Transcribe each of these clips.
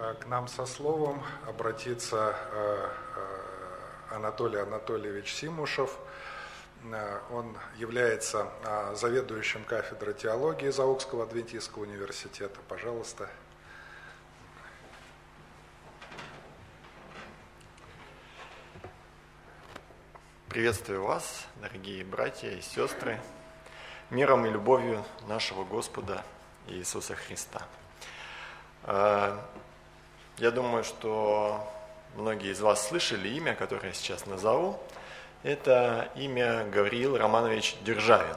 к нам со словом обратится Анатолий Анатольевич Симушев. Он является заведующим кафедрой теологии Заокского адвентистского университета. Пожалуйста. Приветствую вас, дорогие братья и сестры, миром и любовью нашего Господа Иисуса Христа. Я думаю, что многие из вас слышали имя, которое я сейчас назову. Это имя Гавриил Романович Державин.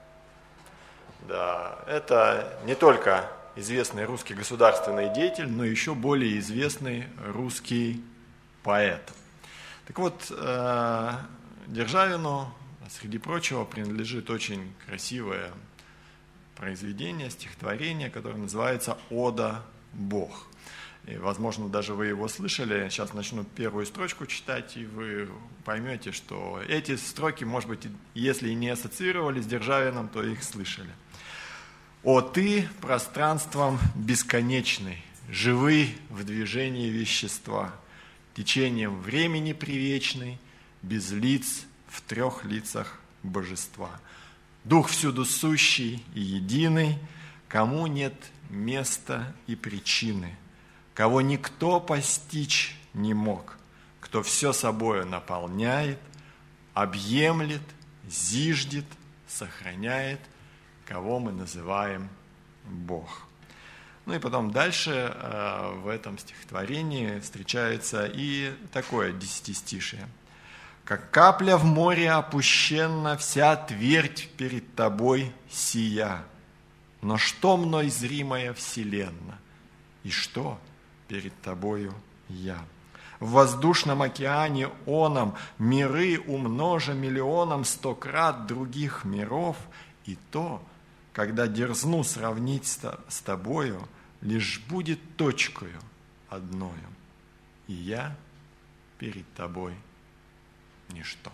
Да, это не только известный русский государственный деятель, но еще более известный русский поэт. Так вот, Державину, среди прочего, принадлежит очень красивое произведение, стихотворение, которое называется «Ода Бог». И, возможно, даже вы его слышали. Сейчас начну первую строчку читать, и вы поймете, что эти строки, может быть, если и не ассоциировались с Державиным, то их слышали. «О ты, пространством бесконечный, живый в движении вещества, течением времени привечный, без лиц в трех лицах божества. Дух всюду сущий и единый, кому нет места и причины, кого никто постичь не мог, кто все собою наполняет, объемлет, зиждет, сохраняет, кого мы называем Бог». Ну и потом дальше в этом стихотворении встречается и такое десятистишие. «Как капля в море опущенна, вся твердь перед тобой сия. Но что мной зримая вселенна, и что перед тобою я? В воздушном океане оном миры умножа миллионом 100 крат других миров, и то, когда дерзну сравнить с тобою, лишь будет точкою одною, и я перед тобой ничто».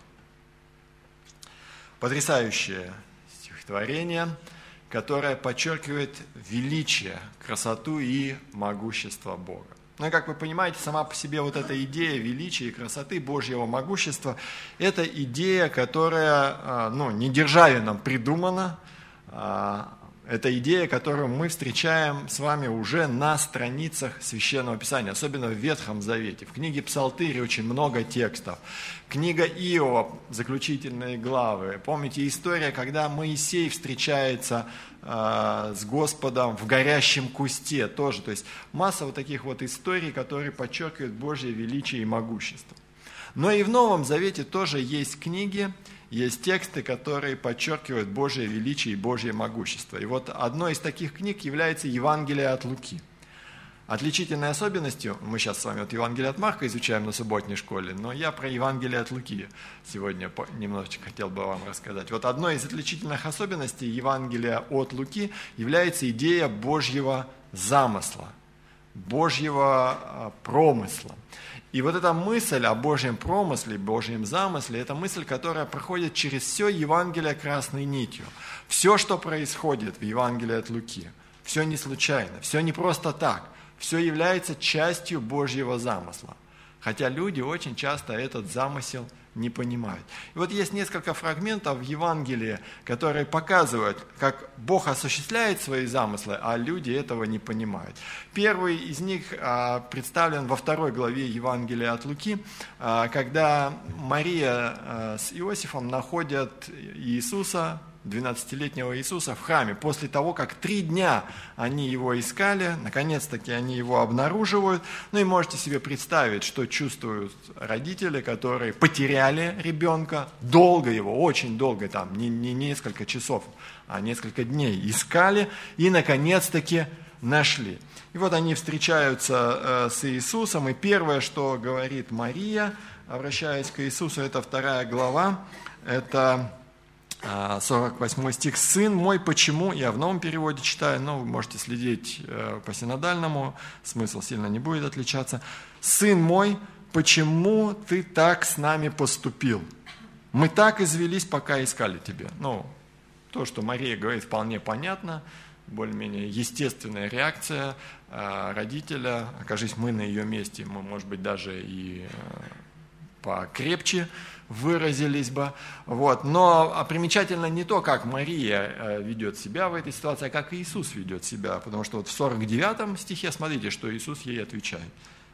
Потрясающее стихотворение, которое подчеркивает величие, красоту и могущество Бога. Ну и, как вы понимаете, сама по себе вот эта идея величия и красоты Божьего могущества, это идея, которая не Державином придумана, это идея, которую мы встречаем с вами уже на страницах Священного Писания, особенно в Ветхом Завете. В книге Псалтырь очень много текстов. Книга Иова, заключительные главы. Помните история, когда Моисей встречается с Господом в горящем кусте тоже. То есть масса вот таких вот историй, которые подчеркивают Божье величие и могущество. Но и в Новом Завете тоже есть книги, есть тексты, которые подчеркивают Божье величие и Божье могущество. И вот одной из таких книг является Евангелие от Луки. Отличительной особенностью, мы сейчас с вами вот Евангелие от Марка изучаем на субботней школе, но я про Евангелие от Луки сегодня немножечко хотел бы вам рассказать. Вот одной из отличительных особенностей Евангелия от Луки является идея Божьего замысла, Божьего промысла. И вот эта мысль о Божьем промысле, Божьем замысле, это мысль, которая проходит через все Евангелие красной нитью. Все, что происходит в Евангелии от Луки, все не случайно, все не просто так, все является частью Божьего замысла. Хотя люди очень часто этот замысел не понимают. И вот есть несколько фрагментов в Евангелии, которые показывают, как Бог осуществляет свои замыслы, а люди этого не понимают. Первый из них представлен во 2 главе Евангелия от Луки, когда Мария с Иосифом находят Иисуса, 12-летнего Иисуса, в храме. После того, как 3 дня они его искали, наконец-таки они его обнаруживают. Ну и можете себе представить, что чувствуют родители, которые потеряли ребенка, долго его, очень долго, там, не несколько часов, а несколько дней искали и наконец-таки нашли. И вот они встречаются с Иисусом, и первое, что говорит Мария, обращаясь к Иисусу, это 2 глава, это 48 стих. «Сын мой, почему?» Я в новом переводе читаю, но вы можете следить по синодальному, смысл сильно не будет отличаться. «Сын мой, почему ты так с нами поступил? Мы так извелись, пока искали тебя». Ну, то, что Мария говорит, вполне понятно, более-менее естественная реакция родителя. Окажись мы на ее месте, мы, может быть, даже и покрепче выразились бы. Вот. Но примечательно не то, как Мария ведет себя в этой ситуации, а как Иисус ведет себя. Потому что вот в 49 стихе, смотрите, что Иисус ей отвечает.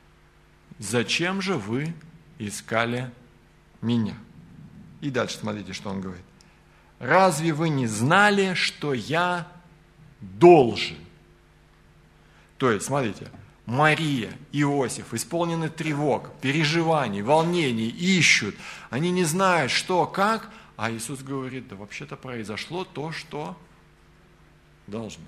«Зачем же вы искали меня?» И дальше смотрите, что он говорит. «Разве вы не знали, что я должен?» То есть, смотрите, Мария, Иосиф исполнены тревог, переживаний, волнений, ищут. Они не знают, что, как. А Иисус говорит, да вообще-то произошло то, что должно.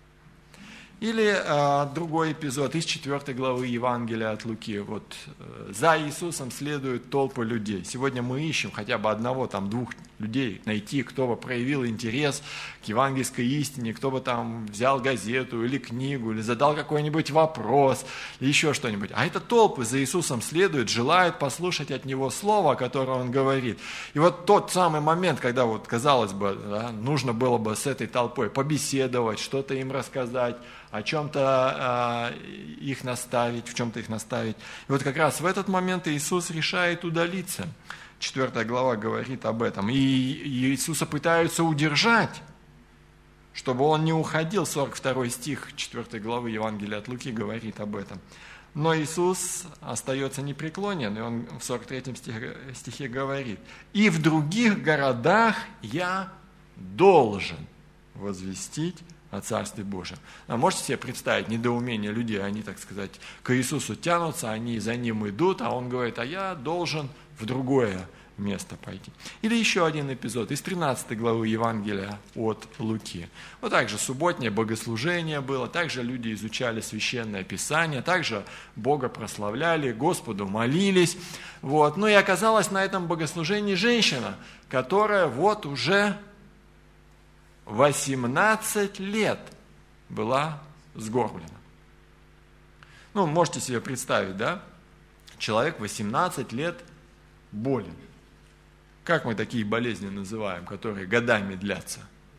Или другой эпизод из 4 главы Евангелия от Луки. Вот за Иисусом следуют толпы людей. Сегодня мы ищем хотя бы одного, там, двух людей найти, кто бы проявил интерес к евангельской истине, кто бы там взял газету или книгу, или задал какой-нибудь вопрос, или еще что-нибудь. А это толпы за Иисусом следуют, желают послушать от Него слово, которое Он говорит. И вот тот самый момент, когда, вот, казалось бы, да, нужно было бы с этой толпой побеседовать, что-то им рассказать, о чем-то их наставить, в чем-то их наставить. И вот как раз в этот момент Иисус решает удалиться. 4 глава говорит об этом. И Иисуса пытаются удержать, чтобы он не уходил. 42 стих 4 главы Евангелия от Луки говорит об этом. Но Иисус остается непреклонен, и он в 43 стихе говорит: «И в других городах я должен возвестить о Царстве Божьем». А можете себе представить недоумение людей? Они, так сказать, к Иисусу тянутся, они за Ним идут, а Он говорит, а я должен в другое место пойти. Или еще один эпизод из 13 главы Евангелия от Луки. Вот также субботнее богослужение было, также люди изучали Священное Писание, также Бога прославляли, Господу молились. Вот. Ну и оказалась на этом богослужении женщина, которая вот уже 18 лет была сгорблена. Ну, можете себе представить, да? Человек 18 лет болен. Как мы такие болезни называем, которые годами длятся?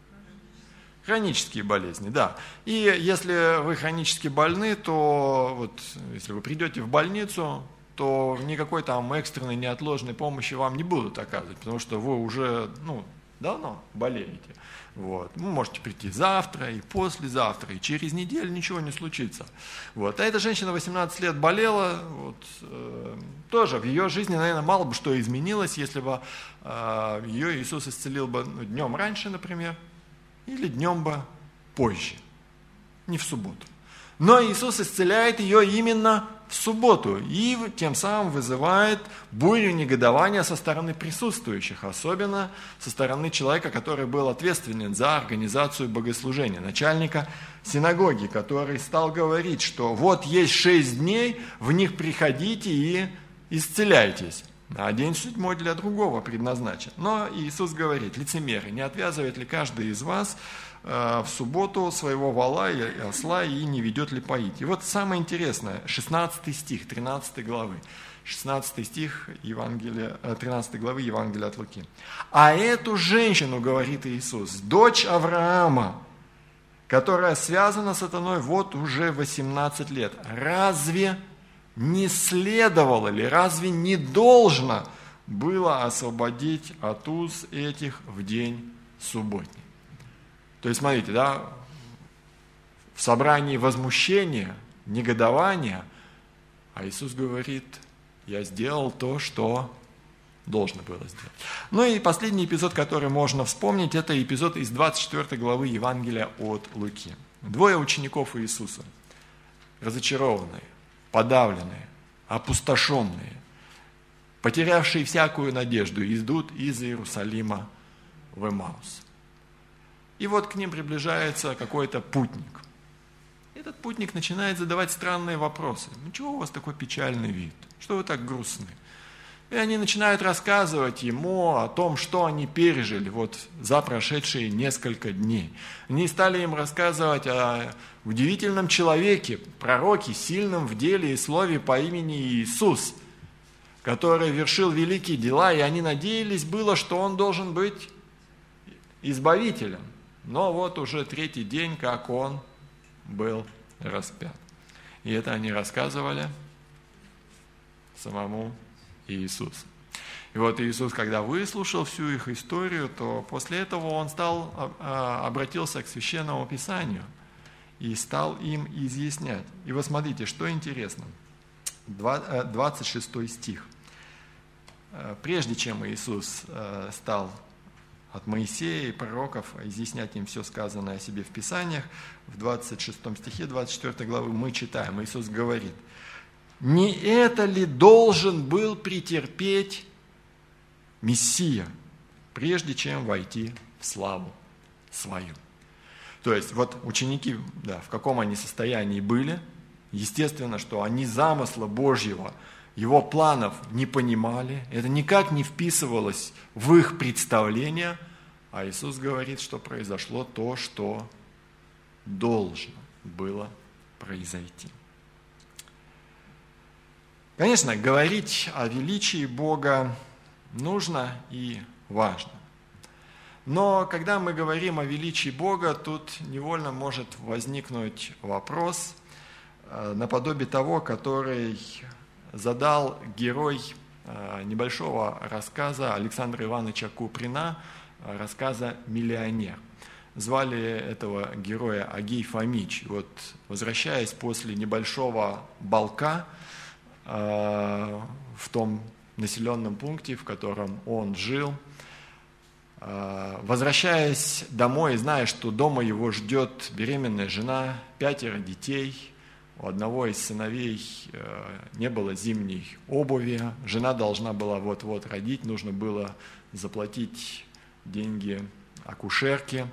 Хронические болезни, да. И если вы хронически больны, то вот, если вы придете в больницу, то никакой там экстренной, неотложной помощи вам не будут оказывать, потому что вы уже, давно болеете. Вот. Вы можете прийти завтра и послезавтра, и через неделю ничего не случится. Вот. А эта женщина 18 лет болела, тоже в ее жизни, наверное, мало бы что изменилось, если бы ее Иисус исцелил бы днем раньше, например, или днем бы позже, не в субботу. Но Иисус исцеляет ее именно в субботу и тем самым вызывает бурю негодования со стороны присутствующих, особенно со стороны человека, который был ответственен за организацию богослужения, начальника синагоги, который стал говорить, что вот есть 6 дней, в них приходите и исцеляйтесь. А день 7 для другого предназначен. Но Иисус говорит: лицемеры, не отвязывает ли каждый из вас в субботу своего вола и осла и не ведет ли поить? И вот самое интересное, 16 стих 13 главы. 16 стих 13 главы Евангелия от Луки. «А эту женщину, говорит Иисус, дочь Авраама, которая связана с сатаной вот уже 18 лет, разве не следовало ли, разве не должно было освободить от уз этих в день субботний?» То есть, смотрите, да, в собрании возмущения, негодования, а Иисус говорит: я сделал то, что должно было сделать. Ну и последний эпизод, который можно вспомнить, это эпизод из 24 главы Евангелия от Луки. 2 учеников Иисуса, разочарованные, подавленные, опустошенные, потерявшие всякую надежду, идут из Иерусалима в Эмаус. И вот к ним приближается какой-то путник. Этот путник начинает задавать странные вопросы. Ну, чего у вас такой печальный вид? Что вы так грустны? И они начинают рассказывать ему о том, что они пережили вот за прошедшие несколько дней. Они стали им рассказывать о удивительном человеке, пророке, сильном в деле и слове по имени Иисус, который вершил великие дела, и они надеялись было, что он должен быть избавителем. Но вот уже 3-й день, как он был распят. И это они рассказывали самому Иисусу. И вот Иисус, когда выслушал всю их историю, то после этого Он обратился к Священному Писанию и стал им изъяснять. И вот смотрите, что интересно. 26 стих. Прежде чем Иисус стал от Моисея и пророков изъяснять им все сказанное о себе в Писаниях, в 26 стихе 24 главы мы читаем, Иисус говорит: «Не это ли должен был претерпеть Мессия, прежде чем войти в славу свою?» То есть вот ученики, в каком они состоянии были, естественно, что они замысла Божьего, Его планов не понимали, это никак не вписывалось в их представление, а Иисус говорит, что произошло то, что должно было произойти. Конечно, говорить о величии Бога нужно и важно. Но когда мы говорим о величии Бога, тут невольно может возникнуть вопрос, наподобие того, который задал герой небольшого рассказа Александра Ивановича Куприна, рассказа «Миллионер». Звали этого героя Агей Фомич. Вот, возвращаясь после небольшого балка в том населенном пункте, в котором он жил, возвращаясь домой, зная, что дома его ждет беременная жена, 5 детей, у одного из сыновей не было зимней обуви, жена должна была вот-вот родить, нужно было заплатить деньги акушерке.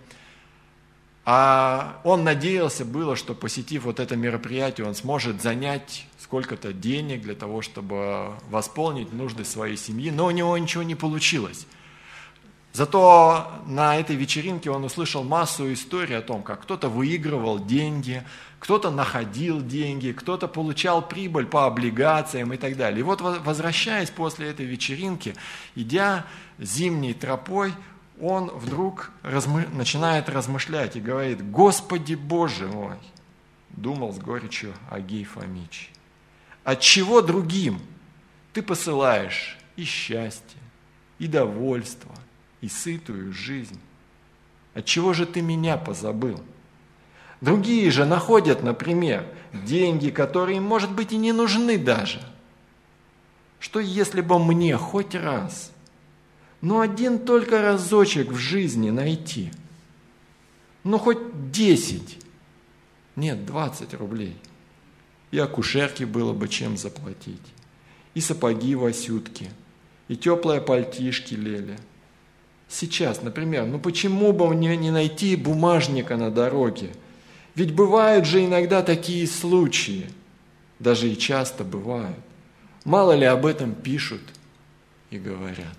А он надеялся было, что, посетив вот это мероприятие, он сможет занять сколько-то денег для того, чтобы восполнить нужды своей семьи, но у него ничего не получилось. Зато на этой вечеринке он услышал массу историй о том, как кто-то выигрывал деньги, кто-то находил деньги, кто-то получал прибыль по облигациям и так далее. И вот, возвращаясь после этой вечеринки, идя зимней тропой, он вдруг начинает размышлять и говорит: «Господи Боже мой!» думал с горечью Агей Фомич. «Отчего другим ты посылаешь и счастье, и довольство, и сытую жизнь? Отчего же ты меня позабыл? Другие же находят, например, деньги, которые им, может быть, и не нужны даже. Что если бы мне хоть раз, один только разочек в жизни найти, хоть 10, нет, 20 рублей, и акушерке было бы чем заплатить, и сапоги Васютки, и теплые пальтишки Леле. Сейчас, например, почему бы мне не найти бумажника на дороге? Ведь бывают же иногда такие случаи, даже и часто бывают. Мало ли об этом пишут и говорят».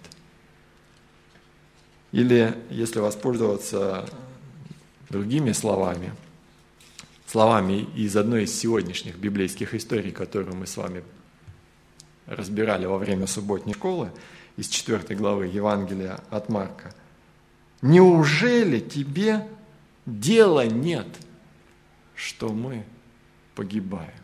Или, если воспользоваться другими словами из одной из сегодняшних библейских историй, которую мы с вами разбирали во время субботней школы, из 4 главы Евангелия от Марка: «Неужели тебе дела нет, что мы погибаем?»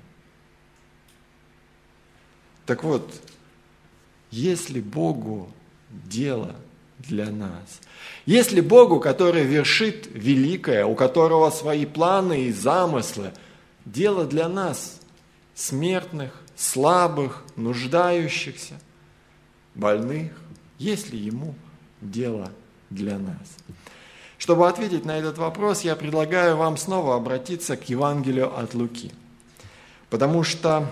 Так вот, если Богу дело для нас, если Богу, который вершит великое, у которого свои планы и замыслы, дело для нас, смертных, слабых, нуждающихся, больных, есть ли Ему дело для нас? Чтобы ответить на этот вопрос, я предлагаю вам снова обратиться к Евангелию от Луки. Потому что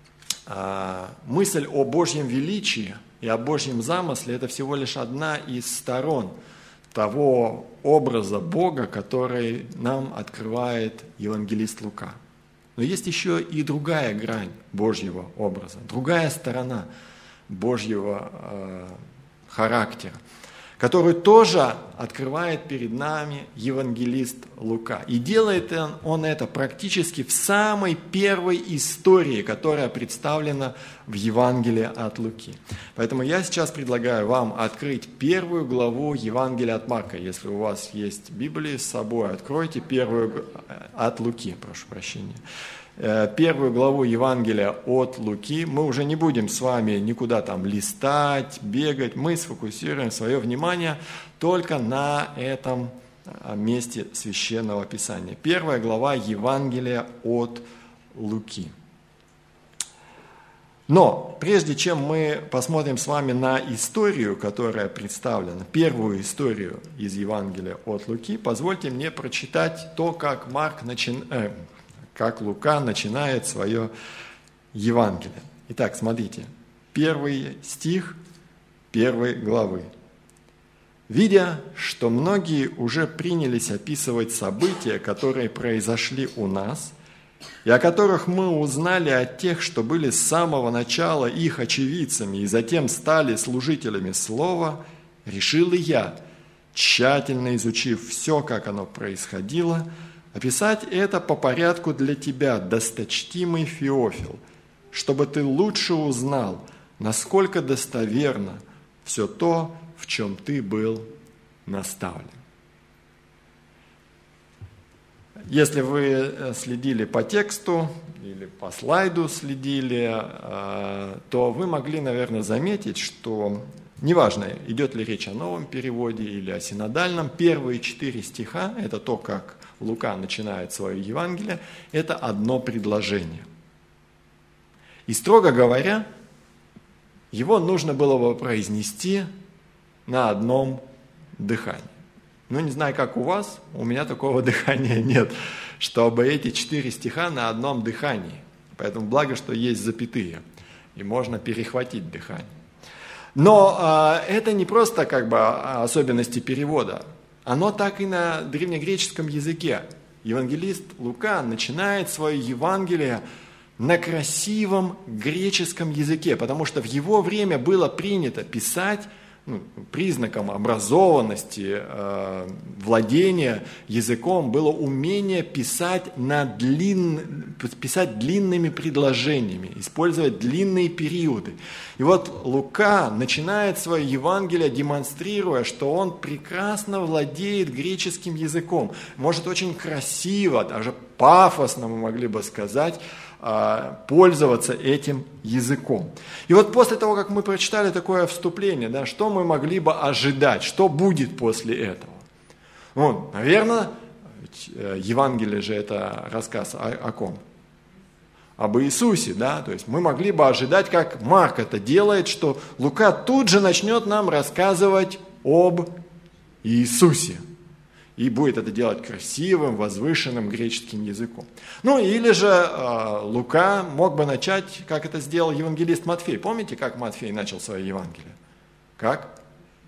мысль о Божьем величии и о Божьем замысле – это всего лишь одна из сторон того образа Бога, который нам открывает евангелист Лука. Но есть еще и другая грань Божьего образа, другая сторона Божьего характера, которую тоже открывает перед нами евангелист Лука. И делает он это практически в самой первой истории, которая представлена в Евангелии от Луки. Поэтому я сейчас предлагаю вам открыть 1 главу Евангелия от Марка. Если у вас есть Библия с собой, откройте 1 от Луки, прошу прощения. первую главу Евангелия от Луки. Мы уже не будем с вами никуда там листать, бегать. Мы сфокусируем свое внимание только на этом месте Священного Писания. Первая глава Евангелия от Луки. Но прежде чем мы посмотрим с вами на историю, которая представлена, первую историю из Евангелия от Луки, позвольте мне прочитать то, как Лука начинает свое Евангелие. Итак, смотрите, первый стих первой главы. «Видя, что многие уже принялись описывать события, которые произошли у нас, и о которых мы узнали от тех, что были с самого начала их очевидцами и затем стали служителями слова, решил и я, тщательно изучив все, как оно происходило, описать это по порядку для тебя, досточтимый Феофил, чтобы ты лучше узнал, насколько достоверно все то, в чем ты был наставлен». Если вы следили по тексту или по слайду следили, то вы могли, наверное, заметить, что неважно, идет ли речь о новом переводе или о синодальном, первые 4 стиха, это то, как Лука начинает свое Евангелие, это одно предложение. И, строго говоря, его нужно было бы произнести на одном дыхании. Ну, не знаю, как у вас, у меня такого дыхания нет, чтобы эти 4 стиха на одном дыхании. Поэтому благо, что есть запятые, и можно перехватить дыхание. Но это не просто особенности перевода. Оно так и на древнегреческом языке. Евангелист Лука начинает свое Евангелие на красивом греческом языке, потому что в его время было принято писать признаком образованности, владения языком было умение писать длинными предложениями, использовать длинные периоды. И вот Лука начинает свое Евангелие, демонстрируя, что он прекрасно владеет греческим языком, может очень красиво, даже пафосно, мы могли бы сказать, пользоваться этим языком. И вот после того, как мы прочитали такое вступление, да, что мы могли бы ожидать, что будет после этого? Ну, наверное, Евангелие же это рассказ о ком? Об Иисусе, да, то есть мы могли бы ожидать, как Марк это делает, что Лука тут же начнет нам рассказывать об Иисусе. И будет это делать красивым, возвышенным греческим языком. Ну, или же Лука мог бы начать, как это сделал евангелист Матфей. Помните, как Матфей начал свое Евангелие? Как?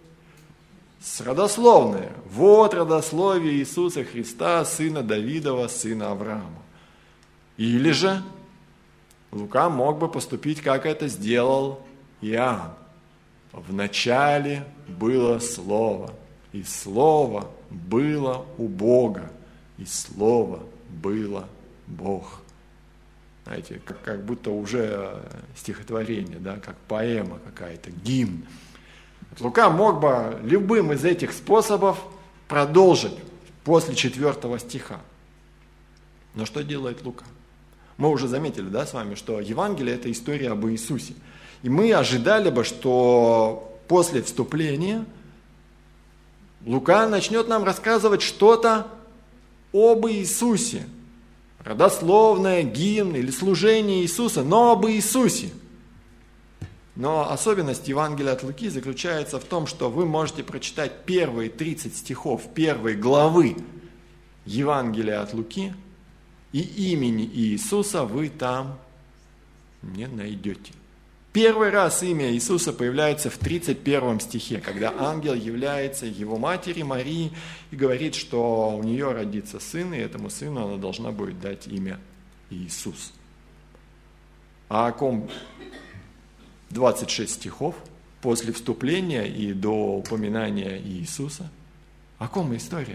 С родословной. Вот родословие Иисуса Христа, сына Давидова, сына Авраама. Или же Лука мог бы поступить, как это сделал Иоанн. В начале было Слово, и Слово было у Бога, и Слово было Бог. Знаете, как будто уже стихотворение, да, как поэма какая-то, гимн. Лука мог бы любым из этих способов продолжить после 4 стиха. Но что делает Лука? Мы уже заметили, да, с вами, что Евангелие – это история об Иисусе. И мы ожидали бы, что после вступления Лука начнет нам рассказывать что-то об Иисусе. Родословное, гимн или служение Иисуса, но об Иисусе. Но особенность Евангелия от Луки заключается в том, что вы можете прочитать первые 30 стихов первой главы Евангелия от Луки, и имени Иисуса вы там не найдете. Первый раз имя Иисуса появляется в 31 стихе, когда ангел является его матери Марии и говорит, что у нее родится сын, и этому сыну она должна будет дать имя Иисус. А о ком 26 стихов после вступления и до упоминания Иисуса? О ком история?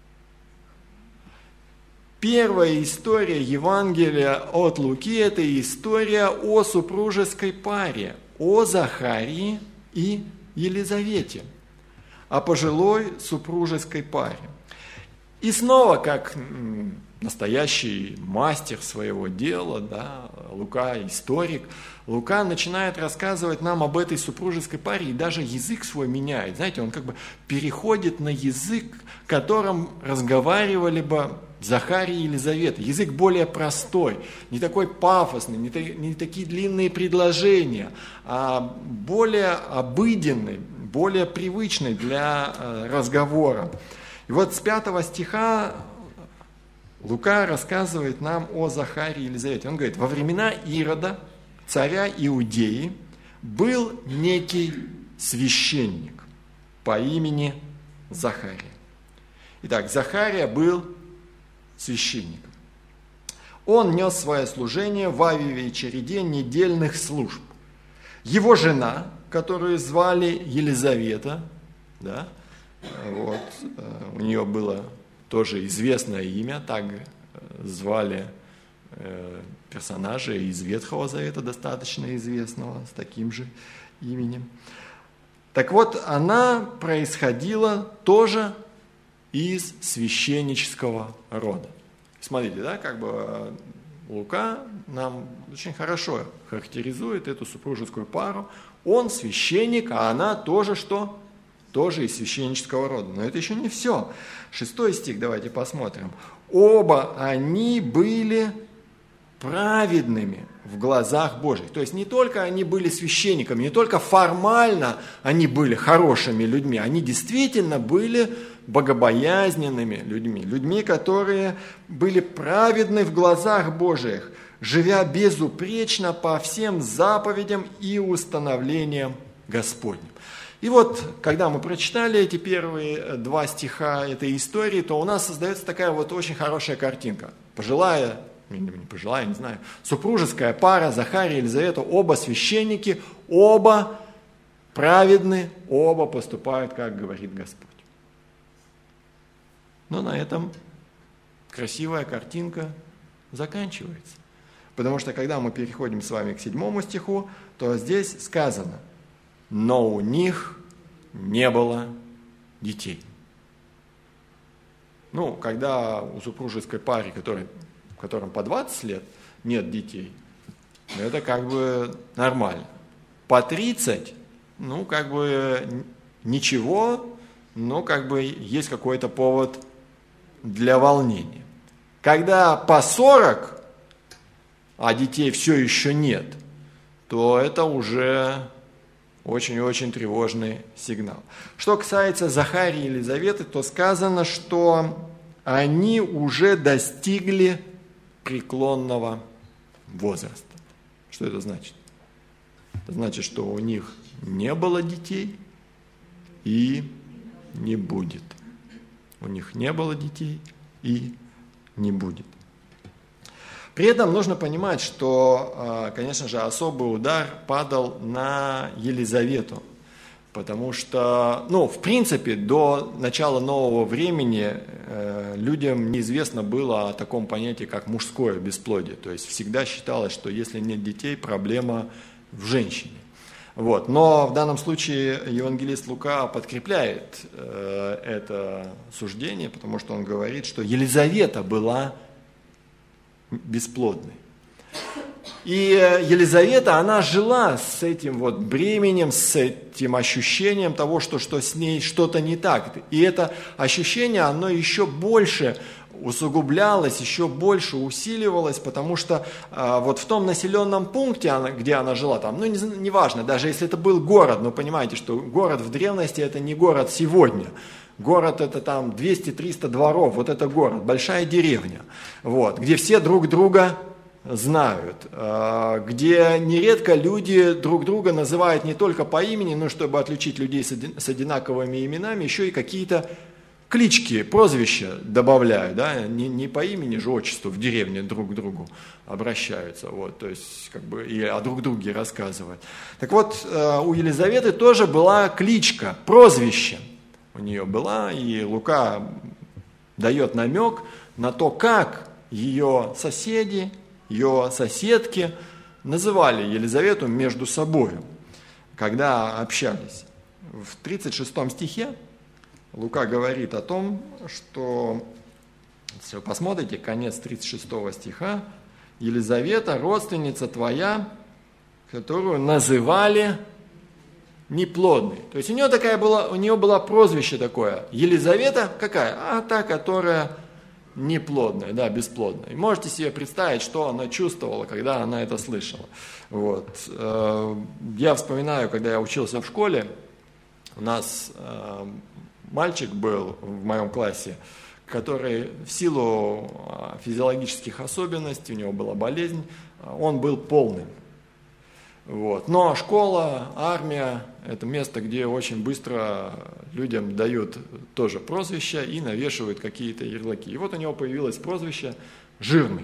Первая история Евангелия от Луки – это история о супружеской паре, о Захарии и Елизавете, о пожилой супружеской паре. И снова, как настоящий мастер своего дела, да, Лука историк, Лука начинает рассказывать нам об этой супружеской паре и даже язык свой меняет. Знаете, он как бы переходит на язык, которым разговаривали бы Захария и Елизавета. Язык более простой, не такой пафосный, не такие длинные предложения, а более обыденный, более привычный для разговора. И вот с 5 стиха Лука рассказывает нам о Захарии и Елизавете. Он говорит: во времена Ирода, царя Иудеи, был некий священник по имени Захария. Итак, Захария был священником. Он нес свое служение в Авиве и череде недельных служб. Его жена, которую звали Елизавета, да, вот, у нее было тоже известное имя, так звали персонажа из Ветхого Завета, достаточно известного, с таким же именем. Так вот, она происходила тоже из священнического рода. Смотрите, да, как бы Лука нам очень хорошо характеризует эту супружескую пару. Он священник, а она тоже что? Тоже из священнического рода. Но это еще не все. 6 стих давайте посмотрим. Оба они были праведными в глазах Божьих. То есть не только они были священниками, не только формально они были хорошими людьми, они действительно были богобоязненными людьми, людьми, которые были праведны в глазах Божьих, живя безупречно по всем заповедям и установлениям Господним. И вот, когда мы прочитали эти первые 2 стиха этой истории, то у нас создается такая вот очень хорошая картинка. Супружеская пара, Захария и Елизавета, оба священники, оба праведны, оба поступают, как говорит Господь. Но на этом красивая картинка заканчивается. Потому что, когда мы переходим с вами к 7 стиху, то здесь сказано: но у них не было детей. Ну, когда у супружеской пары, которым по 20 лет, нет детей, это как бы нормально. По 30, ну, как бы ничего, но как бы есть какой-то повод для волнения. Когда по 40, а детей все еще нет, то это уже очень-очень тревожный сигнал. Что касается Захарии и Елизаветы, то сказано, что они уже достигли преклонного возраста. Что это значит? Это значит, что у них не было детей и не будет. У них не было детей и не будет. При этом нужно понимать, что, конечно же, особый удар падал на Елизавету, потому что, в принципе, до начала нового времени людям неизвестно было о таком понятии, как мужское бесплодие. То есть всегда считалось, что если нет детей, проблема в женщине. Вот. Но в данном случае евангелист Лука подкрепляет это суждение, потому что он говорит, что Елизавета была бесплодной. И Елизавета, она жила с этим вот бременем, с этим ощущением того, что с ней что-то не так. И это ощущение, оно еще больше усугублялось, еще больше усиливалось, потому что вот в том населенном пункте, где она жила, там, неважно, даже если это был город, но понимаете, что город в древности это не город сегодня. Город это там 200-300 дворов, вот это город, большая деревня, вот, где все друг друга знают, где нередко люди друг друга называют не только по имени, но чтобы отличить людей с одинаковыми именами, еще и какие-то клички, прозвища добавляют, да, не по имени же, отчеству в деревне друг к другу обращаются, вот, то есть как бы и о друг друге рассказывают. Так вот, у Елизаветы тоже была кличка, прозвище у нее была, и Лука дает намек на то, как ее соседи, ее соседки называли Елизавету между собой, когда общались. В 36 стихе Лука говорит о том, что Если вы посмотрите, конец 36 стиха. Елизавета, родственница твоя, которую называли неплодной. То есть у нее было прозвище такое. Елизавета какая? А та, которая неплодная, да, бесплодная. И можете себе представить, что она чувствовала, когда она это слышала. Вот. Я вспоминаю, когда я учился в школе, у нас мальчик был в моем классе, который в силу физиологических особенностей, у него была болезнь, он был полным. Вот. Но школа, армия – это место, где очень быстро людям дают тоже прозвища и навешивают какие-то ярлыки. И вот у него появилось прозвище «жирный».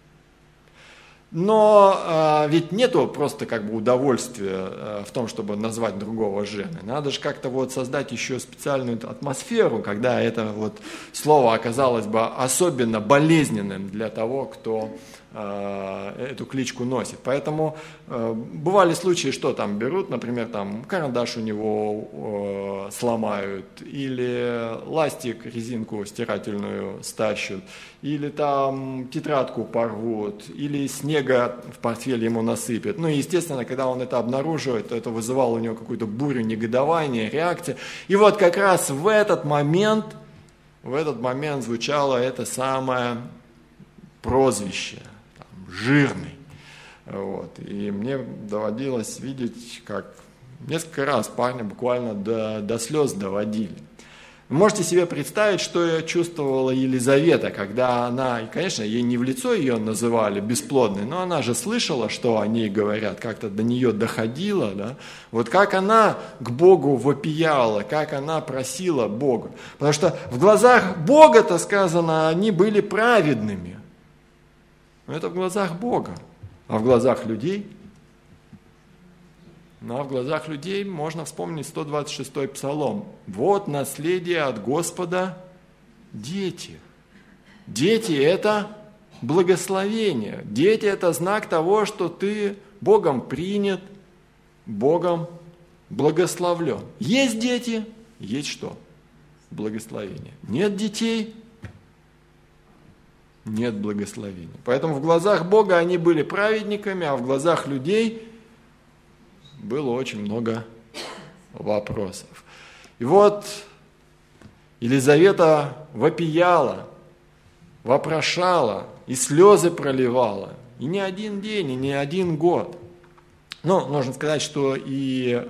Но ведь нету просто как бы удовольствия в том, чтобы назвать другого жирным. Надо же как-то вот создать еще специальную атмосферу, когда это вот слово оказалось бы особенно болезненным для того, кто эту кличку носит. Поэтому бывали случаи, что там берут, например, там карандаш у него сломают, или ластик, резинку стирательную стащут, или там тетрадку порвут, или снега в портфель ему насыпят. Ну и, естественно, когда он это обнаруживает, то это вызывало у него какую-то бурю негодования, реакции. И вот как раз в этот момент звучало это самое прозвище. Жирный. Вот. И мне доводилось видеть, как несколько раз парня буквально до слез доводили. Вы можете себе представить, что чувствовала Елизавета, когда она, и, конечно, ей не в лицо ее называли бесплодной, но она же слышала, что о ней говорят, как-то до нее доходило, да? Вот как она к Богу вопияла, как она просила Бога. Потому что в глазах Бога-то сказано, они были праведными. Но это в глазах Бога. А в глазах людей? Ну, а в глазах людей можно вспомнить 126-й псалом. Вот наследие от Господа дети. Дети – это благословение. Дети – это знак того, что ты Богом принят, Богом благословлен. Есть дети, есть что? Благословение. Нет детей – нет благословения. Поэтому в глазах Бога они были праведниками, а в глазах людей было очень много вопросов. И вот Елизавета вопияла, вопрошала, и слезы проливала. И не один день, и не один год. Но нужно сказать, что и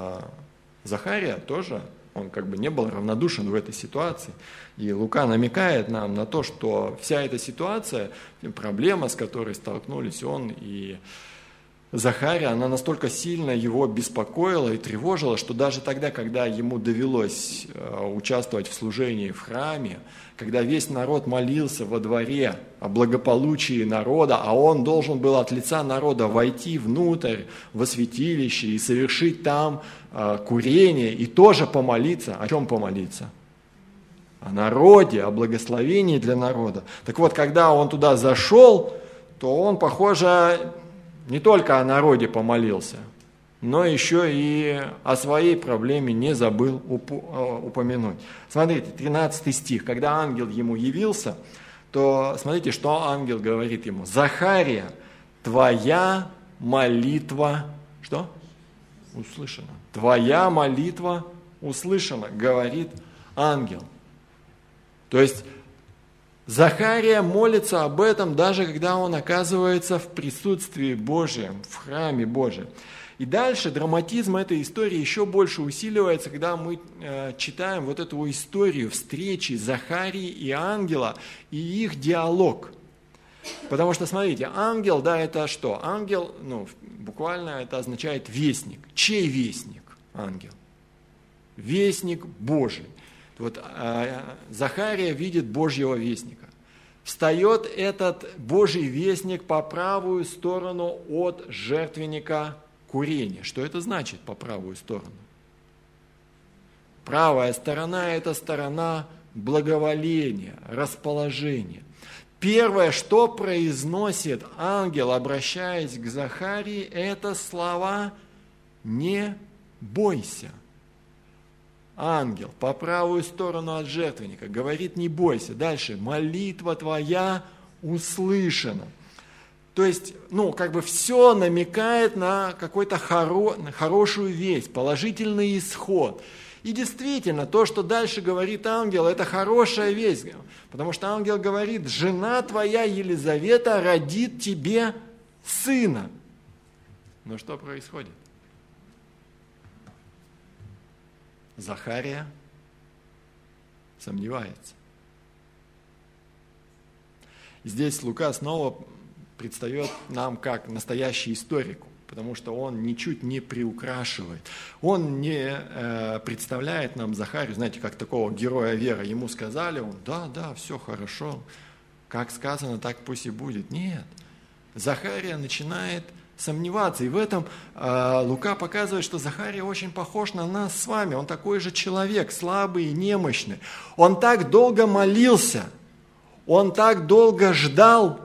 Захария тоже, он как бы не был равнодушен в этой ситуации. И Лука намекает нам на то, что вся эта ситуация, проблема, с которой столкнулись он и Захария, она настолько сильно его беспокоила и тревожила, что даже тогда, когда ему довелось участвовать в служении в храме, когда весь народ молился во дворе о благополучии народа, а он должен был от лица народа войти внутрь, во святилище и совершить там курение, и тоже помолиться. О чем помолиться? О народе, о благословении для народа. Так вот, когда он туда зашел, то он, похоже, не только о народе помолился, но еще и о своей проблеме не забыл упомянуть. Смотрите, 13 стих. Когда ангел ему явился, то смотрите, что ангел говорит ему. Захария, твоя молитва, что? Услышана. Твоя молитва услышана, говорит ангел. То есть Захария молится об этом, даже когда он оказывается в присутствии Божьем, в храме Божьем. И дальше драматизм этой истории еще больше усиливается, когда мы читаем вот эту историю встречи Захарии и ангела, и их диалог. Потому что, смотрите, ангел, да, это что? Ангел, буквально это означает вестник. Чей вестник? Ангел. Вестник Божий. Вот Захария видит Божьего вестника. Встает этот Божий вестник по правую сторону от жертвенника курения. Что это значит по правую сторону? Правая сторона – это сторона благоволения, расположения. Первое, что произносит ангел, обращаясь к Захарии, это слова «не бойся». ангел по правую сторону от жертвенника, говорит: не бойся. Дальше: молитва твоя услышана. То есть, все намекает на какую-то хорошую весть, положительный исход. И действительно, то, что дальше говорит ангел, это хорошая весть. Потому что ангел говорит: жена твоя Елизавета родит тебе сына. Но что происходит? Захария сомневается. И здесь Лука снова предстает нам как настоящий историк, потому что он ничуть не приукрашивает. Он не представляет нам Захарию, знаете, как такого героя веры. Ему сказали, он: да, все хорошо, как сказано, так пусть и будет. Нет, Захария начинает сомневаться. И в этом Лука показывает, что Захария очень похож на нас с вами. Он такой же человек, слабый и немощный. Он так долго молился, он так долго ждал,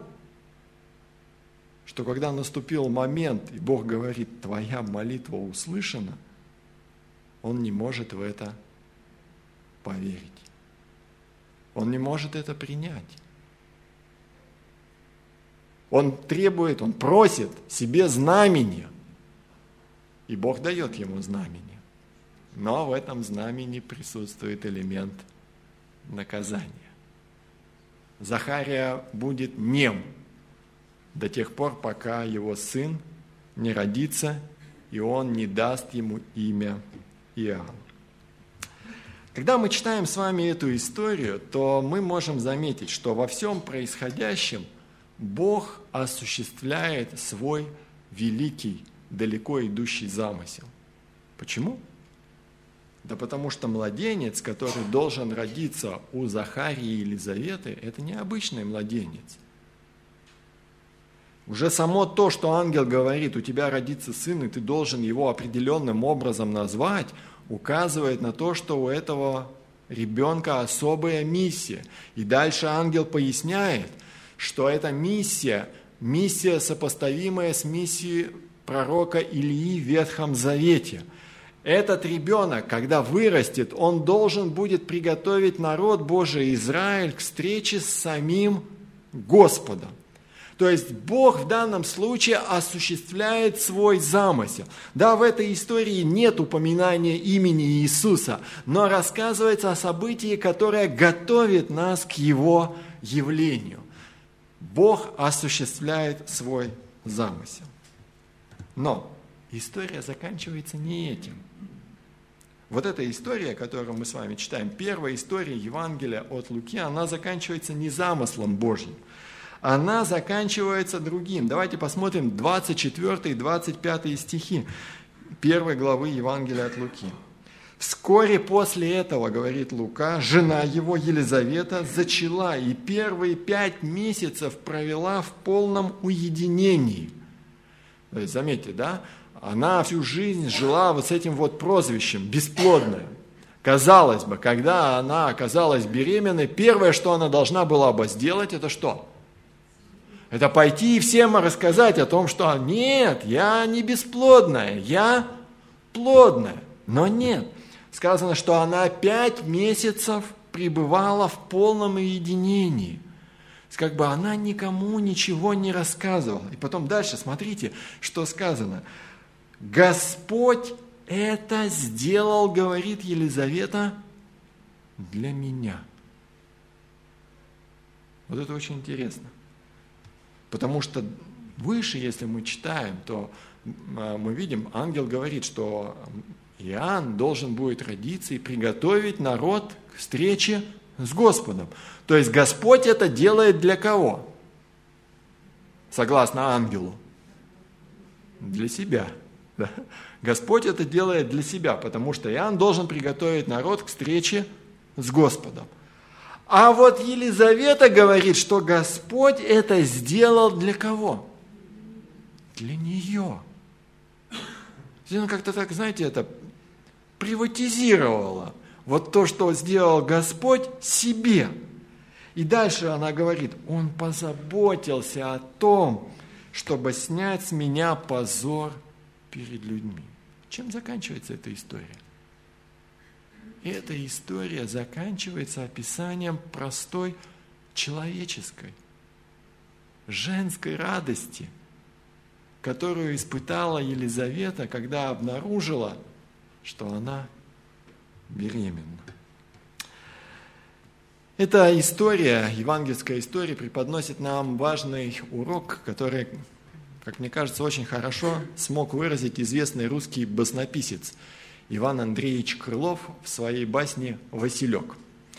что когда наступил момент, и Бог говорит: твоя молитва услышана, он не может в это поверить. Он не может это принять. Он требует, он просит себе знамения. И Бог дает ему знамение. Но в этом знамении присутствует элемент наказания. Захария будет нем до тех пор, пока его сын не родится, и он не даст ему имя Иоанн. Когда мы читаем с вами эту историю, то мы можем заметить, что во всем происходящем Бог осуществляет свой великий, далеко идущий замысел. Почему? Да потому что младенец, который должен родиться у Захарии и Елизаветы, это не обычный младенец. Уже само то, что ангел говорит: у тебя родится сын, и ты должен его определенным образом назвать, указывает на то, что у этого ребенка особая миссия. И дальше ангел поясняет, что эта миссия сопоставимая с миссией пророка Илии в Ветхом Завете. Этот ребенок, когда вырастет, он должен будет приготовить народ Божий Израиль к встрече с самим Господом. То есть Бог в данном случае осуществляет свой замысел. Да, в этой истории нет упоминания имени Иисуса, но рассказывается о событии, которое готовит нас к Его явлению. Бог осуществляет свой замысел. Но история заканчивается не этим. Вот эта история, которую мы с вами читаем, первая история Евангелия от Луки, она заканчивается не замыслом Божьим. Она заканчивается другим. Давайте посмотрим 24 и 25 стихи 1 главы Евангелия от Луки. «Вскоре после этого, — говорит Лука, — жена его Елизавета зачала и первые 5 месяцев провела в полном уединении». То есть, заметьте, да? Она всю жизнь жила вот с этим вот прозвищем «бесплодная». Казалось бы, когда она оказалась беременной, первое, что она должна была бы сделать, это что? Это пойти и всем рассказать о том, что нет, я не бесплодная, я плодная. Но нет. Сказано, что она 5 месяцев пребывала в полном уединении. Как бы она никому ничего не рассказывала. И потом дальше, смотрите, что сказано. Господь это сделал, говорит Елизавета, для меня. Вот это очень интересно. Потому что выше, если мы читаем, то мы видим, ангел говорит, что Иоанн должен будет родиться и приготовить народ к встрече с Господом. То есть Господь это делает для кого? Согласно ангелу. Для себя. Да? Господь это делает для себя, потому что Иоанн должен приготовить народ к встрече с Господом. А вот Елизавета говорит, что Господь это сделал для кого? Для нее. Она как-то так, знаете, это приватизировала. Вот то, что сделал Господь себе. И дальше она говорит, Он позаботился о том, чтобы снять с меня позор перед людьми. Чем заканчивается эта история? эта история заканчивается описанием простой человеческой, женской радости, которую испытала Елизавета, когда обнаружила, что она беременна. Эта история, евангельская история, преподносит нам важный урок, который, как мне кажется, очень хорошо смог выразить известный русский баснописец Иван Андреевич Крылов в своей басне «Василек».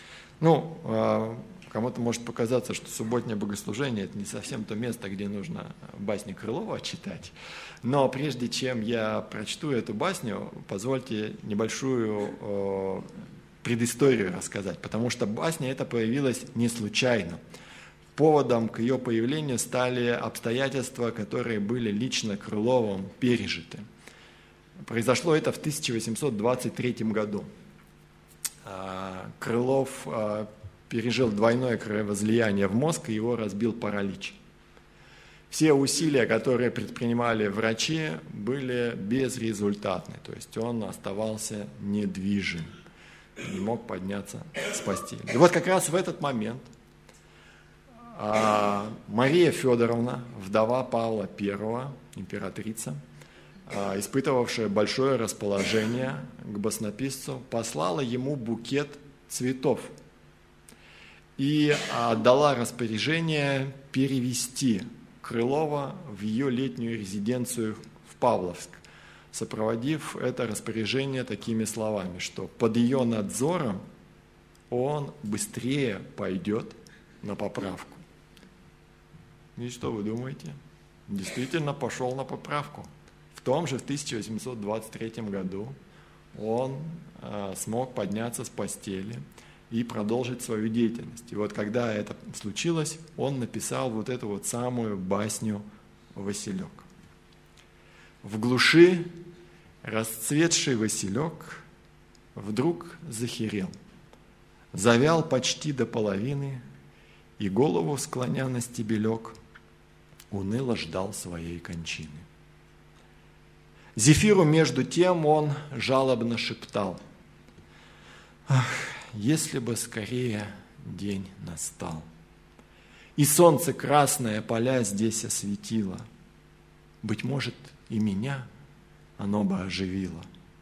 Кому-то может показаться, что субботнее богослужение – это не совсем то место, где нужно басни Крылова читать. Но прежде чем я прочту эту басню, позвольте небольшую предысторию рассказать, потому что басня эта появилась не случайно. Поводом к ее появлению стали обстоятельства, которые были лично Крыловым пережиты. Произошло это в 1823 году. Крылов пережил двойное кровоизлияние в мозг, и его разбил паралич. Все усилия, которые предпринимали врачи, были безрезультатны, то есть он оставался недвижим, не мог подняться с постели. И вот как раз в этот момент Мария Федоровна, вдова Павла I, императрица, испытывавшая большое расположение к баснописцу, послала ему букет цветов и отдала распоряжение перевести Крылова в ее летнюю резиденцию в Павловск, сопроводив это распоряжение такими словами, что под ее надзором он быстрее пойдет на поправку. И что вы думаете? Действительно пошел на поправку. В том же в 1823 году он смог подняться с постели и продолжить свою деятельность. И вот когда это случилось, он написал вот эту вот самую басню «Василек». В глуши расцветший василек вдруг захерел, завял почти до половины, и голову склоня на стебелек уныло ждал своей кончины. Зефиру между тем он жалобно шептал: «Ах, если бы скорее день настал, и солнце красное поля здесь осветило, быть может, и меня оно бы оживило.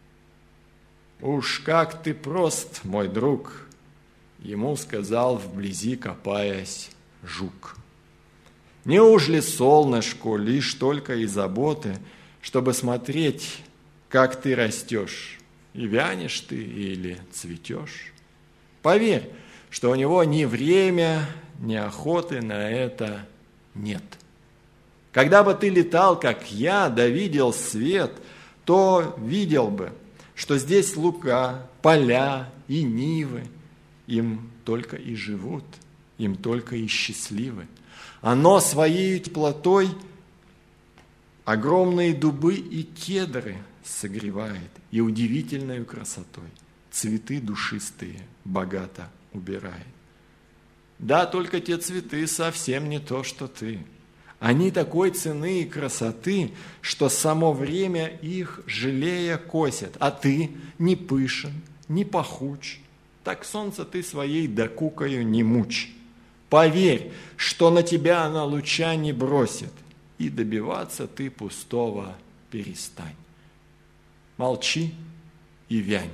Уж как ты прост, мой друг, ему сказал вблизи, копаясь, жук. Неужели солнышку лишь только и заботы, чтобы смотреть, как ты растешь, и вянешь ты или цветешь? Поверь, что у него ни время, ни охоты на это нет. Когда бы ты летал, как я, да видел свет, то видел бы, что здесь луга, поля и нивы, им только и живут, им только и счастливы. Оно своей теплотой огромные дубы и кедры согревает, и удивительной красотой цветы душистые богато убирает. Да, только те цветы совсем не то, что ты. Они такой цены и красоты, что само время их жалея косит, а ты не пышен, не пахуч, так солнце ты своей докукою не мучь. Поверь, что на тебя она луча не бросит, и добиваться ты пустого перестань. Молчи и вянь.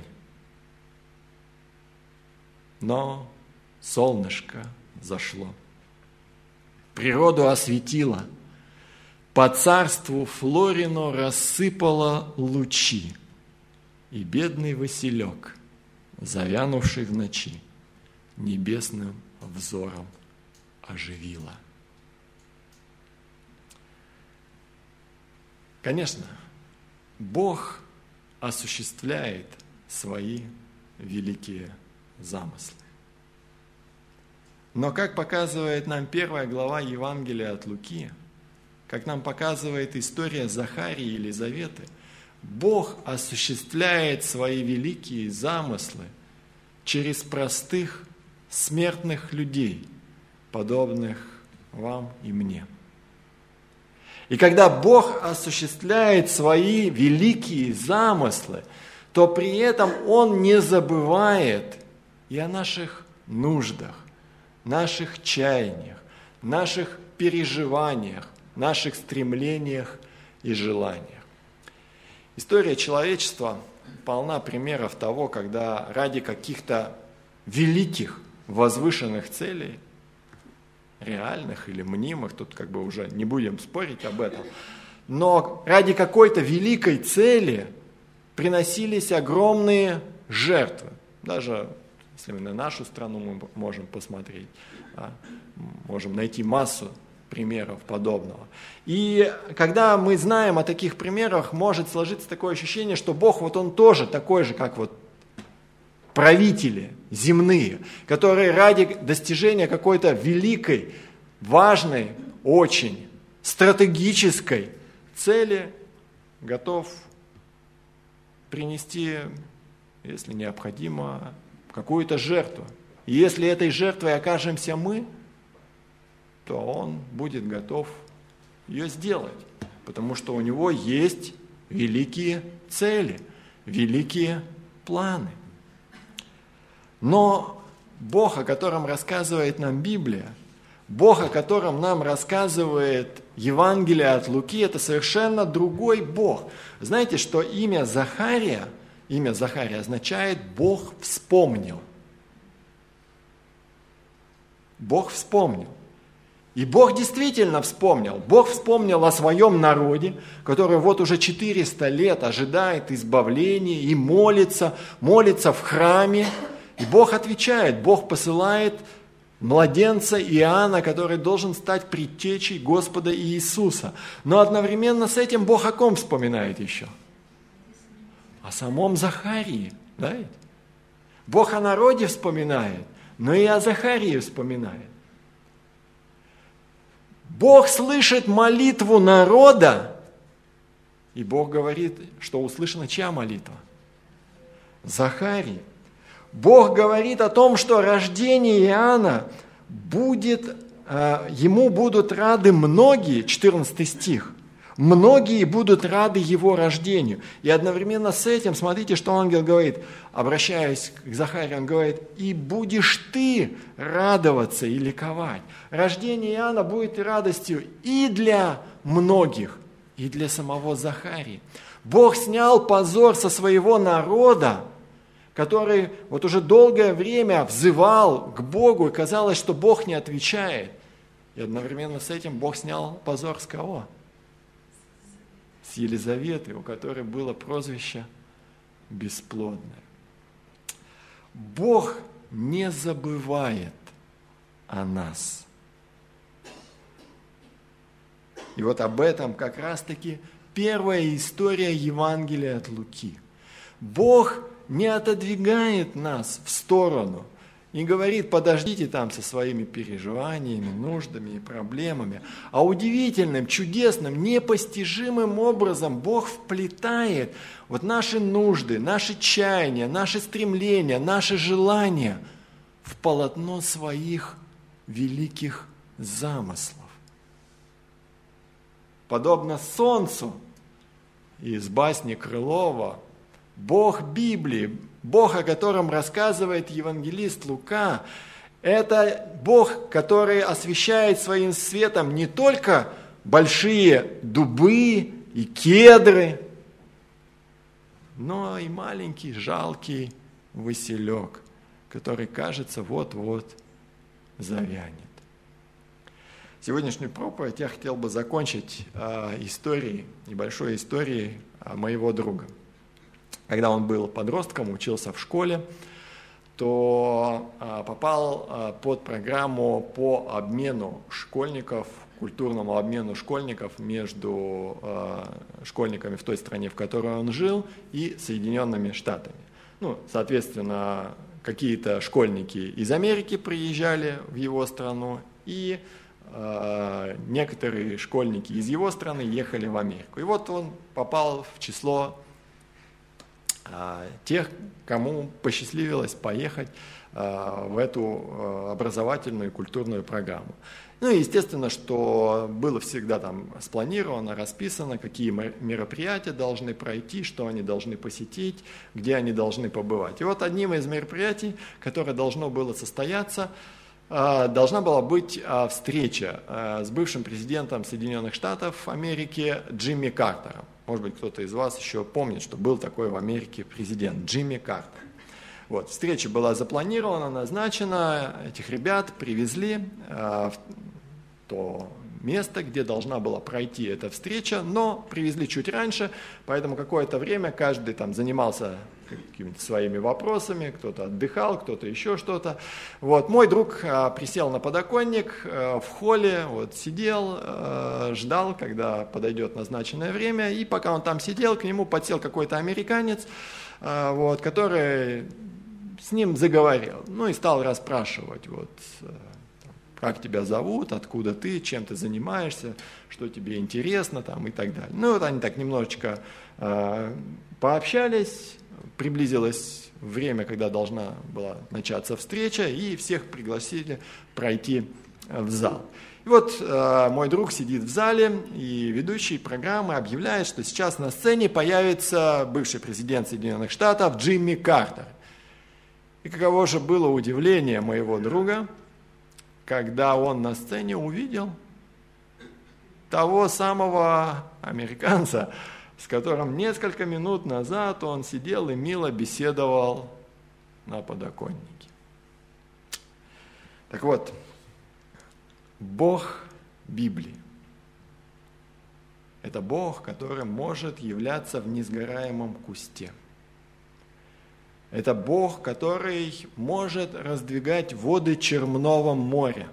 Но солнышко зашло, природу осветило, по царству Флорину рассыпало лучи, и бедный Василек, завянувший в ночи, небесным взором оживило. Конечно, Бог осуществляет свои великие замыслы. Но, как показывает нам 1 глава Евангелия от Луки, как нам показывает история Захарии и Елизаветы, Бог осуществляет свои великие замыслы через простых смертных людей, подобных вам и мне. И когда Бог осуществляет свои великие замыслы, то при этом Он не забывает и о наших нуждах, наших чаяниях, наших переживаниях, наших стремлениях и желаниях. История человечества полна примеров того, когда ради каких-то великих, возвышенных целей, реальных или мнимых, тут как бы уже не будем спорить об этом, но ради какой-то великой цели приносились огромные жертвы. Даже если на нашу страну мы можем посмотреть, можем найти массу примеров подобного. И когда мы знаем о таких примерах, может сложиться такое ощущение, что Бог вот Он тоже такой же, как вот правители земные, которые ради достижения какой-то великой, важной, очень стратегической цели готов принести, если необходимо, какую-то жертву. И если этой жертвой окажемся мы, то Он будет готов ее сделать, потому что у Него есть великие цели, великие планы. Но Бог, о котором рассказывает нам Библия, Бог, о котором нам рассказывает Евангелие от Луки, это совершенно другой Бог. Знаете, что имя Захария означает «Бог вспомнил». Бог вспомнил. И Бог действительно вспомнил. Бог вспомнил о своем народе, который вот уже 400 лет ожидает избавления и молится в храме. И Бог отвечает, Бог посылает младенца Иоанна, который должен стать предтечей Господа Иисуса. Но одновременно с этим Бог о ком вспоминает еще? О самом Захарии. Да? Бог о народе вспоминает, но и о Захарии вспоминает. Бог слышит молитву народа, и Бог говорит, что услышана чья молитва? Захарии. Бог говорит о том, что рождение Иоанна ему будут рады многие, 14 стих, многие будут рады его рождению. И одновременно с этим, смотрите, что ангел говорит, обращаясь к Захарии, он говорит, и будешь ты радоваться и ликовать. Рождение Иоанна будет радостью и для многих, и для самого Захарии. Бог снял позор со своего народа, который вот уже долгое время взывал к Богу, и казалось, что Бог не отвечает. И одновременно с этим Бог снял позор с кого? С Елизаветы, у которой было прозвище бесплодное. Бог не забывает о нас. И вот об этом как раз-таки первая история Евангелия от Луки. Бог не отодвигает нас в сторону и говорит, подождите там со своими переживаниями, нуждами и проблемами. А удивительным, чудесным, непостижимым образом Бог вплетает вот наши нужды, наши чаяния, наши стремления, наши желания в полотно своих великих замыслов. Подобно солнцу из басни Крылова, Бог Библии, Бог, о котором рассказывает евангелист Лука, это Бог, который освещает своим светом не только большие дубы и кедры, но и маленький жалкий василек, который, кажется, вот-вот завянет. Сегодняшнюю проповедь я хотел бы закончить небольшой историей моего друга. Когда он был подростком, учился в школе, то попал под программу по обмену школьников, культурному обмену школьников между школьниками в той стране, в которой он жил, и Соединенными Штатами. Соответственно, какие-то школьники из Америки приезжали в его страну, и некоторые школьники из его страны ехали в Америку. И вот он попал в число тех, кому посчастливилось поехать в эту образовательную и культурную программу. Ну и естественно, что было всегда там спланировано, расписано, какие мероприятия должны пройти, что они должны посетить, где они должны побывать. И вот одним из мероприятий, которое должно было состояться, должна была быть встреча с бывшим президентом Соединенных Штатов Америки Джимми Картером. Может быть, кто-то из вас еще помнит, что был такой в Америке президент Джимми Картер. Вот, встреча была запланирована, назначена, этих ребят привезли в то место, где должна была пройти эта встреча, но привезли чуть раньше, поэтому какое-то время каждый там занимался какими-то своими вопросами, кто-то отдыхал, кто-то еще что-то. Вот, мой друг присел на подоконник в холле, вот, сидел, ждал, когда подойдет назначенное время, и пока он там сидел, к нему подсел какой-то американец, вот, который с ним заговорил, ну и стал расспрашивать, вот, как тебя зовут, откуда ты, чем ты занимаешься, что тебе интересно там, и так далее. Ну вот они так немножечко пообщались, приблизилось время, когда должна была начаться встреча, и всех пригласили пройти в зал. И вот мой друг сидит в зале, и ведущий программы объявляет, что сейчас на сцене появится бывший президент Соединенных Штатов Джимми Картер. И каково же было удивление моего друга, когда он на сцене увидел того самого американца, с которым несколько минут назад он сидел и мило беседовал на подоконнике. Так вот, Бог Библии – это Бог, который может являться в несгораемом кусте. Это Бог, который может раздвигать воды Черного моря.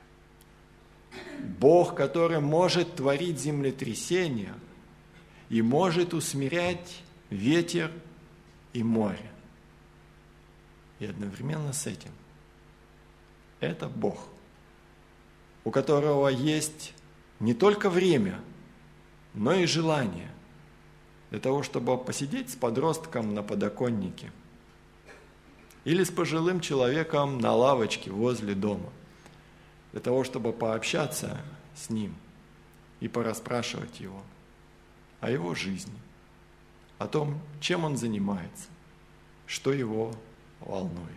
Бог, который может творить землетрясения и может усмирять ветер и море. И одновременно с этим это Бог, у которого есть не только время, но и желание для того, чтобы посидеть с подростком на подоконнике или с пожилым человеком на лавочке возле дома, для того, чтобы пообщаться с ним и порасспрашивать его о его жизни, о том, чем он занимается, что его волнует.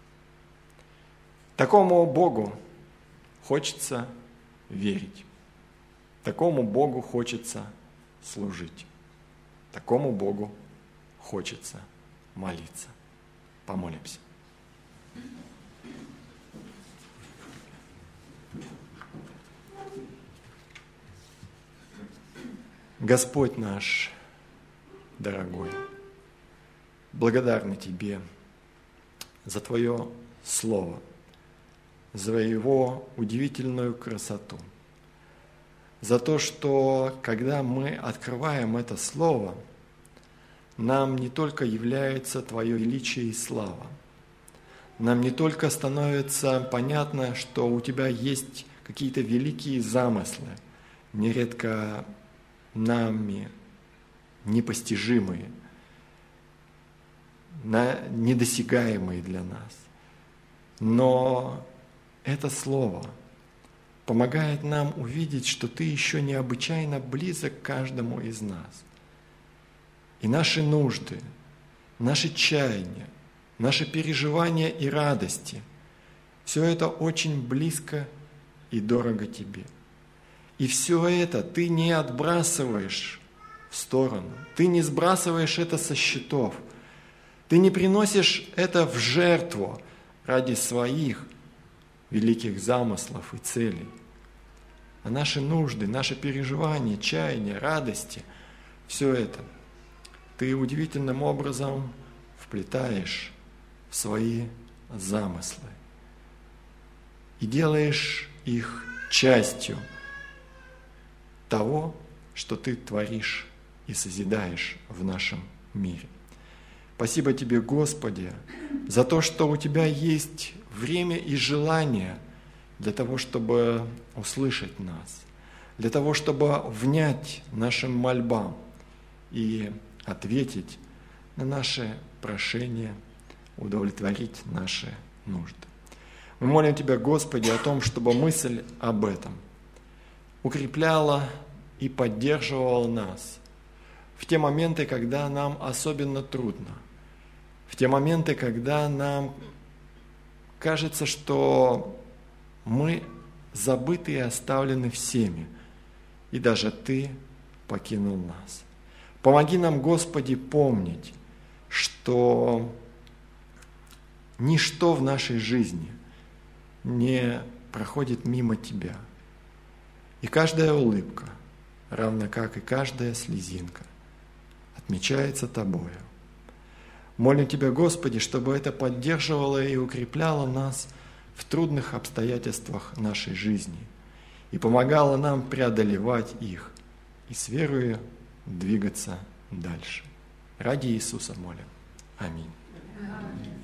Такому Богу хочется верить, такому Богу хочется служить, такому Богу хочется молиться. Помолимся. Господь наш дорогой, благодарны Тебе за Твое Слово, за Его удивительную красоту, за то, что когда мы открываем это Слово, нам не только является Твое величие и слава, нам не только становится понятно, что у Тебя есть какие-то великие замыслы, нередко нами непостижимые, недосягаемые для нас. Но это Слово помогает нам увидеть, что Ты еще необычайно близок к каждому из нас. И наши нужды, наши чаяния, наши переживания и радости, все это очень близко и дорого Тебе. И все это Ты не отбрасываешь в сторону, Ты не сбрасываешь это со счетов, Ты не приносишь это в жертву ради своих великих замыслов и целей. А наши нужды, наши переживания, чаяния, радости, все это Ты удивительным образом вплетаешь в свои замыслы и делаешь их частью того, что Ты творишь и созидаешь в нашем мире. Спасибо Тебе, Господи, за то, что у Тебя есть время и желание для того, чтобы услышать нас, для того, чтобы внять нашим мольбам и ответить на наши прошения, удовлетворить наши нужды. Мы молим Тебя, Господи, о том, чтобы мысль об этом укрепляла и поддерживала нас в те моменты, когда нам особенно трудно, в те моменты, когда нам кажется, что мы забыты и оставлены всеми, и даже Ты покинул нас. Помоги нам, Господи, помнить, что ничто в нашей жизни не проходит мимо Тебя. И каждая улыбка, равно как и каждая слезинка, отмечается Тобою. Молим Тебя, Господи, чтобы это поддерживало и укрепляло нас в трудных обстоятельствах нашей жизни и помогало нам преодолевать их и с верою двигаться дальше. Ради Иисуса молим. Аминь.